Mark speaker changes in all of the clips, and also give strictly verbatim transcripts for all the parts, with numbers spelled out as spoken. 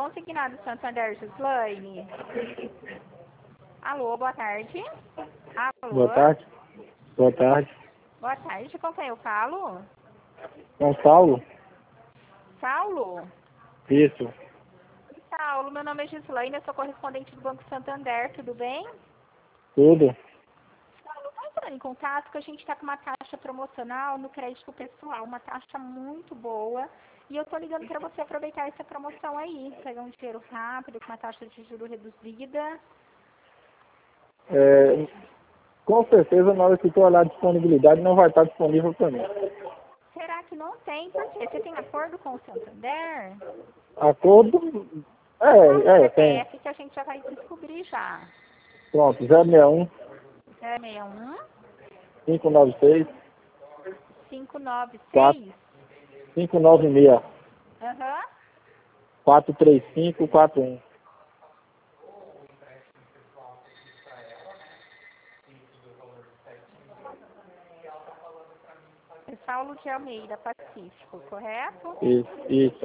Speaker 1: consignado Santander, Gislaine. Alô, boa tarde. Alô.
Speaker 2: Boa tarde. Boa tarde.
Speaker 1: Boa tarde, com quem eu falo?
Speaker 2: Com Saulo?
Speaker 1: Saulo?
Speaker 2: Isso.
Speaker 1: Saulo, meu nome é Gislaine, eu sou correspondente do Banco Santander, tudo bem?
Speaker 2: Tudo.
Speaker 1: Saulo, estou entrando em contato que a gente está com uma taxa promocional no crédito pessoal, uma taxa muito boa. E eu estou ligando para você aproveitar essa promoção aí, pegar um dinheiro rápido, com uma taxa de juros reduzida.
Speaker 2: É, com certeza, na hora que tu olhar a disponibilidade, não vai estar disponível para mim.
Speaker 1: Será que não tem? Por quê? Você tem acordo com o Santander?
Speaker 2: Acordo?
Speaker 1: Qual o
Speaker 2: É, é, tem.
Speaker 1: C P F que a gente já vai descobrir já?
Speaker 2: Pronto, zero seis um,
Speaker 1: zero seis um,
Speaker 2: cinco nove seis,
Speaker 1: cinco nove
Speaker 2: quatro,
Speaker 1: seis.
Speaker 2: cinco nove seis,
Speaker 1: Aham.
Speaker 2: quatro três cinco quatro um.
Speaker 1: É Saulo de Almeida, Pacífico, correto?
Speaker 2: Isso, isso.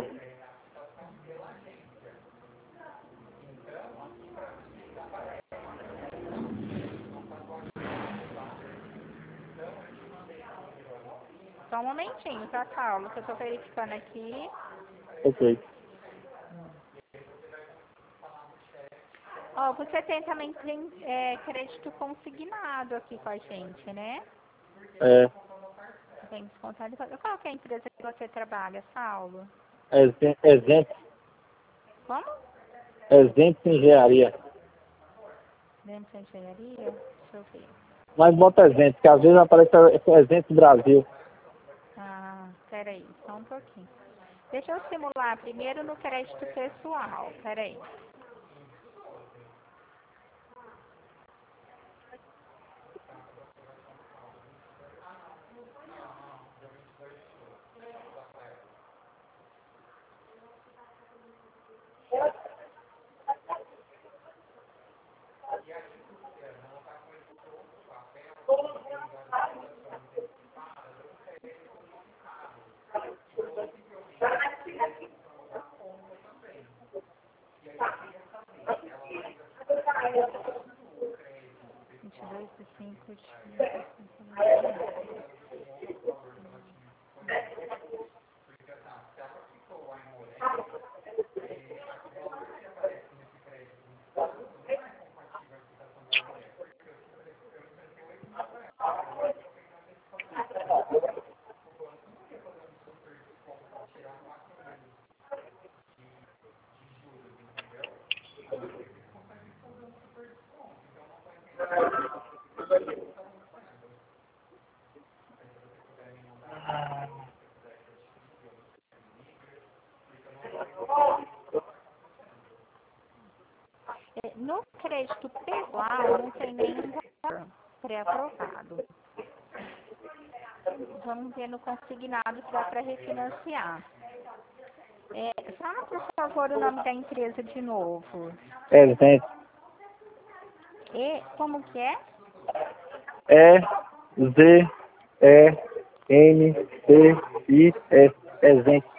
Speaker 1: Só um momentinho, tá, Saulo? Que eu tô verificando aqui.
Speaker 2: Ok.
Speaker 1: Ó, você tem também tem, é, crédito consignado aqui com a gente, né?
Speaker 2: É,
Speaker 1: Tem descontado. Qual que é a empresa que você trabalha, Saulo?
Speaker 2: Exen- Exemplo,
Speaker 1: Como?
Speaker 2: exemplo engenharia.
Speaker 1: Dentro da engenharia? Deixa eu ver.
Speaker 2: Mas bota exemplo, que às vezes aparece exemplo Brasil.
Speaker 1: Ah, peraí, só um pouquinho. Deixa eu simular primeiro no crédito pessoal, peraí. vinte e dois de cinco de... É, no crédito pessoal não tem nenhum valor pré-aprovado. Vamos ver no consignado se dá para refinanciar. É, fala, por favor, o nome da empresa de novo.
Speaker 2: Exemplo.
Speaker 1: E como que é?
Speaker 2: E, Z, E, N, T, I, S. Exemplo.